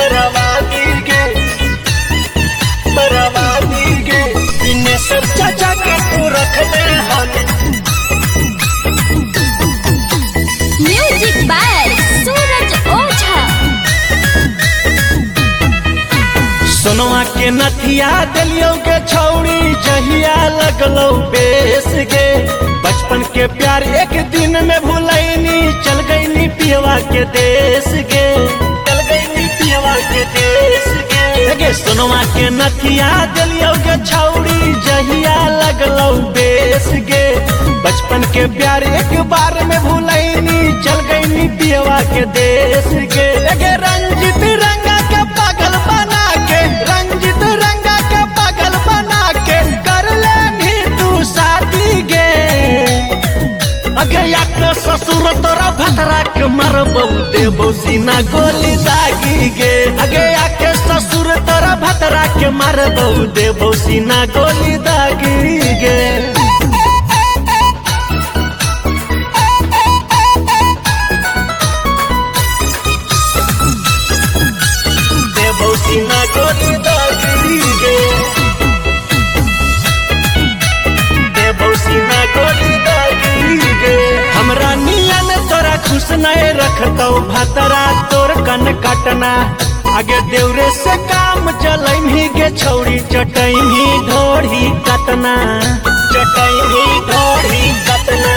बर्बादी गे बर्बादी गे इन्हें सब चाचा के तू रख ले हाथ। Music by Suraj Ojha. सोनवा के नथिया दिलियो के छौड़ी जहिया लगलो बेस गे। बचपन के प्यार एक दिन में भूलैनी चल गईनी पियवा के देश गे। चल गईनी पियवा के देश गे। सोनवा के नथिया दिलियो के छौड़ी जहिया लगलो बेस गे। बचपन के प्यार एक बार में भूलैनी चल गईनी पियवा के देश गे। रंजित रंगा के पागल बना के रंजित रंगा के पागल बना के कर लेनी तू शादी गे। अगे याके ससुर तोरा भतरा के मरबौ देबौ सीना गोली दागी गे। अगे याके ससुर तोरा भतरा के मरबौ देबौ सीना गोली दागी गे। देबौ सीना गोली दागी गे। देबौ सीना गोली दागी गे। हमरा नियन तोरा खुश नहीं रखतौ भतरा तोर कन काटना। आगे देवरे से काम चलैनी गे छौड़ी चटैनी ढोड़ी कतना। चटैनी ढोड़ी कतना।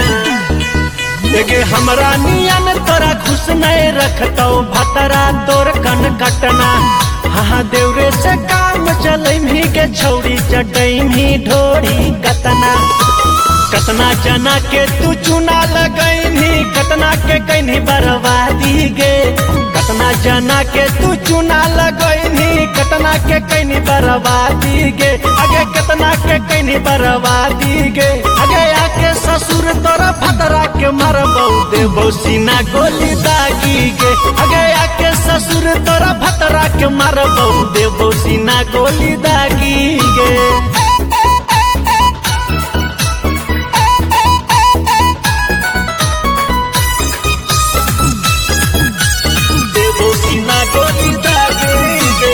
हमरा नियन तोरा खुश नहीं रखतौ भतरा तोर कन कटना। हाँ देवरे से काम चलैनी गे छौड़ी चटैनी ढोड़ी कतना। कतना जना के तू चुना लगैनी कतना के कैनी बर्बादी गे। कतना जना के तू चुना लगैनी कतना के कैनी बर्बादी गे। आगे कतना के कैनी बर्बादी गे। आगे आके ससुर तोरा भतरा के मरबौ देबौ सीना गोली दागी गे। आगे आके ससुर तोरा भतरा के मरबौ देबौ सीना गोली दागी गे। गोली दागी गे।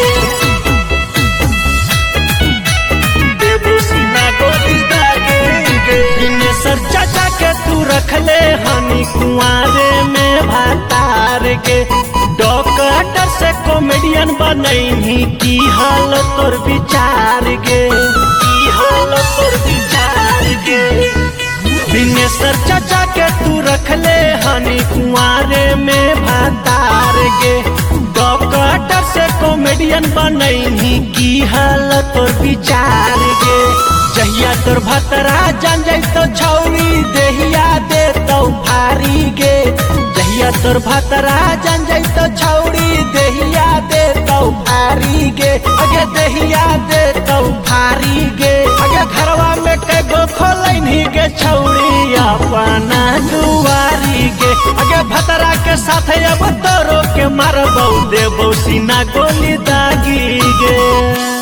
देबौ सीना गोली दागी गे। इन्हें सर चाचा के तू रख ले हनी कुआरे में भातार गे। डॉक्टर से कॉमेडियन बनैनी की हाल तोर विचार गे। की हाल तोर विचार गे। बिनेसर चाचा के तू रख ले हनी कुआरे में भातार गे। डॉक्टर से कॉमेडियन बनैनी की हाल तोर विचार गे। जहिया तोर भतरा जान जैतो छौरी देहिया देतौ भारी गे। जहिया तोर भतरा जान जैतो छौरी देहिया देतौ भारी गे। अगे देहिया देतौ भारी गे। अगे घरवा में कगो खोलैनी गे छौरी अपना दुआरी गे। अगे भतरा के साथ अब तोरो के मारबौ देबौ सीना गोली दागी गे।